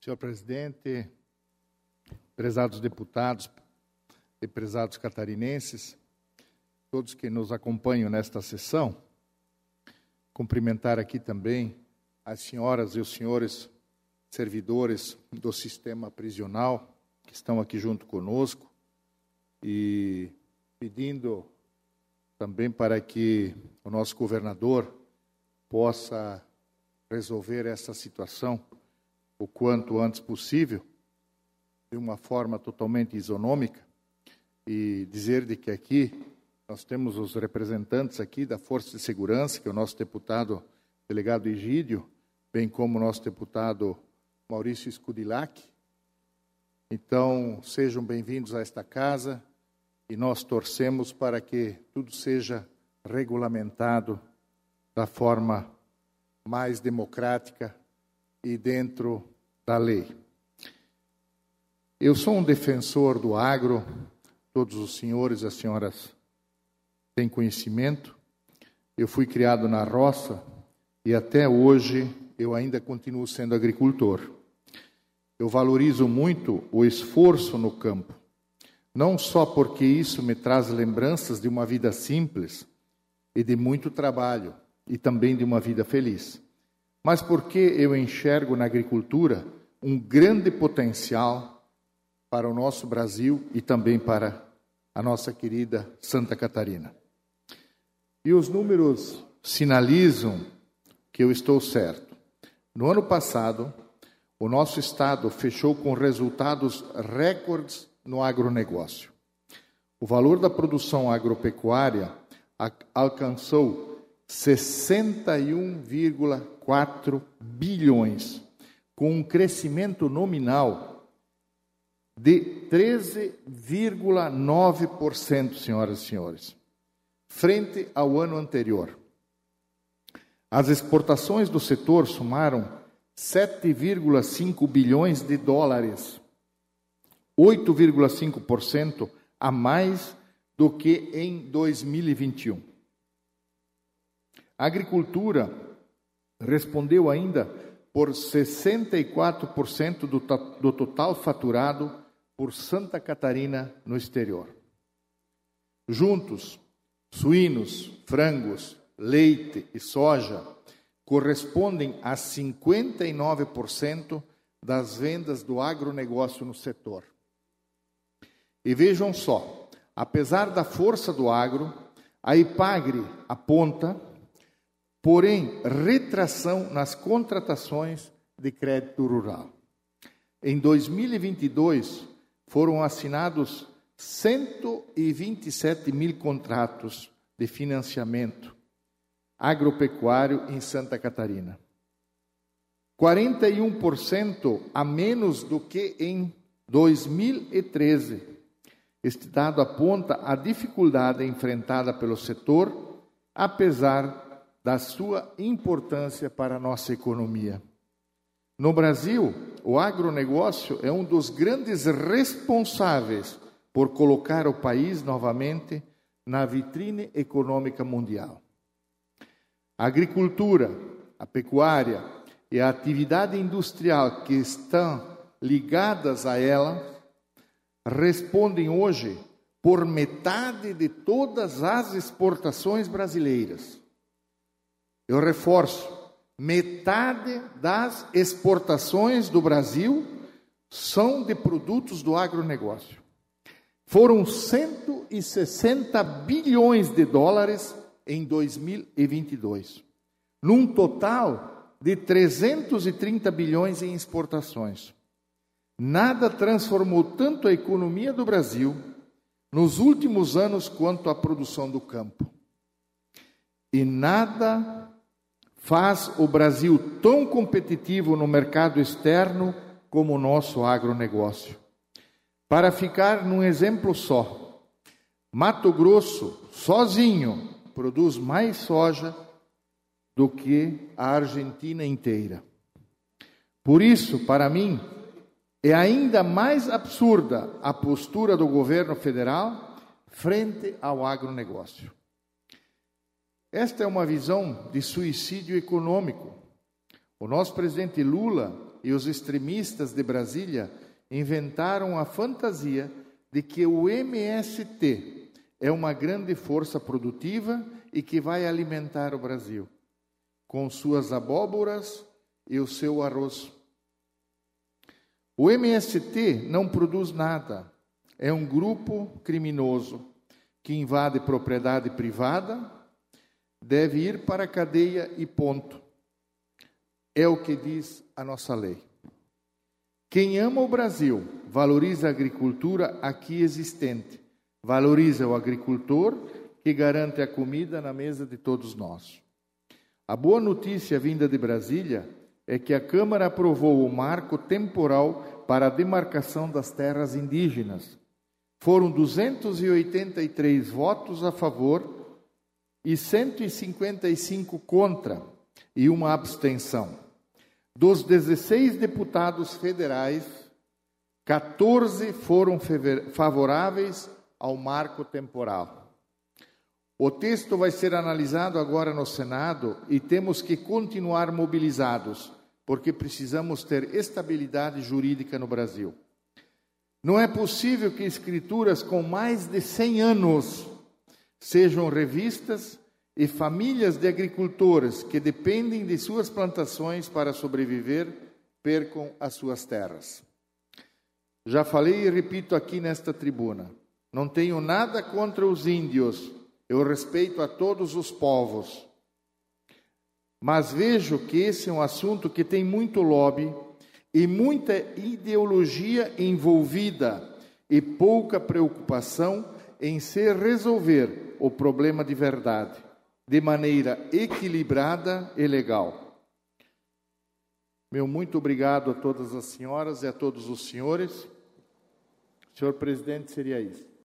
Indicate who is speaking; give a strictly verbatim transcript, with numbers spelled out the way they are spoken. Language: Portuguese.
Speaker 1: Senhor presidente, prezados deputados e prezados catarinenses, todos que nos acompanham nesta sessão, cumprimentar aqui também as senhoras e os senhores servidores do sistema prisional que estão aqui junto conosco e pedindo também para que o nosso governador possa resolver essa situação o quanto antes possível, de uma forma totalmente isonômica, e dizer de que aqui nós temos os representantes aqui da Força de Segurança, que é o nosso deputado delegado Egídio, bem como o nosso deputado Maurício Scudillac. Então, sejam bem-vindos a esta casa e nós torcemos para que tudo seja regulamentado da forma mais democrática e dentro da lei. Eu sou um defensor do agro, todos os senhores e as senhoras têm conhecimento. Eu fui criado na roça e até hoje eu ainda continuo sendo agricultor. Eu valorizo muito o esforço no campo, não só porque isso me traz lembranças de uma vida simples e de muito trabalho, e também de uma vida feliz, mas porque eu enxergo na agricultura um grande potencial para o nosso Brasil e também para a nossa querida Santa Catarina. E os números sinalizam que eu estou certo. No ano passado, o nosso estado fechou com resultados recordes no agronegócio. O valor da produção agropecuária alcançou sessenta e um vírgula quatro bilhões, com um crescimento nominal de treze vírgula nove por cento, senhoras e senhores, frente ao ano anterior. As exportações do setor somaram sete vírgula cinco bilhões de dólares, oito vírgula cinco por cento a mais do que em dois mil e vinte e um. A agricultura respondeu ainda por sessenta e quatro por cento do, do total faturado por Santa Catarina no exterior. Juntos, suínos, frangos, leite e soja correspondem a cinquenta e nove por cento das vendas do agronegócio no setor. E vejam só, apesar da força do agro, a IPAGRE aponta, porém, retração nas contratações de crédito rural. Em dois mil e vinte e dois, foram assinados cento e vinte e sete mil contratos de financiamento agropecuário em Santa Catarina. quarenta e um por cento a menos do que em dois mil e treze. Este dado aponta a dificuldade enfrentada pelo setor, apesar da sua importância para a nossa economia. No Brasil, o agronegócio é um dos grandes responsáveis por colocar o país novamente na vitrine econômica mundial. A agricultura, a pecuária e a atividade industrial que estão ligadas a ela respondem hoje por metade de todas as exportações brasileiras. Eu reforço, metade das exportações do Brasil são de produtos do agronegócio. Foram cento e sessenta bilhões de dólares em dois mil e vinte e dois, num total de trezentos e trinta bilhões em exportações. Nada transformou tanto a economia do Brasil nos últimos anos quanto a produção do campo. E nada faz o Brasil tão competitivo no mercado externo como o nosso agronegócio. Para ficar num exemplo só, Mato Grosso, sozinho, produz mais soja do que a Argentina inteira. Por isso, para mim, é ainda mais absurda a postura do governo federal frente ao agronegócio. Esta é uma visão de suicídio econômico. O nosso presidente Lula e os extremistas de Brasília inventaram a fantasia de que o M S T é uma grande força produtiva e que vai alimentar o Brasil, com suas abóboras e o seu arroz. O M S T não produz nada, é um grupo criminoso que invade propriedade privada, deve ir para a cadeia e ponto. É o que diz a nossa lei. Quem ama o Brasil, valoriza a agricultura aqui existente, valoriza o agricultor que garante a comida na mesa de todos nós. A boa notícia vinda de Brasília é que a Câmara aprovou o marco temporal para a demarcação das terras indígenas. Foram duzentos e oitenta e três votos a favor e cento e cinquenta e cinco contra e uma abstenção. Dos dezesseis deputados federais, quatorze foram favoráveis ao marco temporal. O texto vai ser analisado agora no Senado e temos que continuar mobilizados, porque precisamos ter estabilidade jurídica no Brasil. Não é possível que escrituras com mais de cem anos sejam revistas e famílias de agricultores que dependem de suas plantações para sobreviver percam as suas terras. Já falei e repito aqui nesta tribuna, não tenho nada contra os índios, eu respeito a todos os povos. Mas vejo que esse é um assunto que tem muito lobby e muita ideologia envolvida e pouca preocupação em se resolver o problema de verdade, de maneira equilibrada e legal. Meu muito obrigado a todas as senhoras e a todos os senhores. Senhor presidente, seria isso.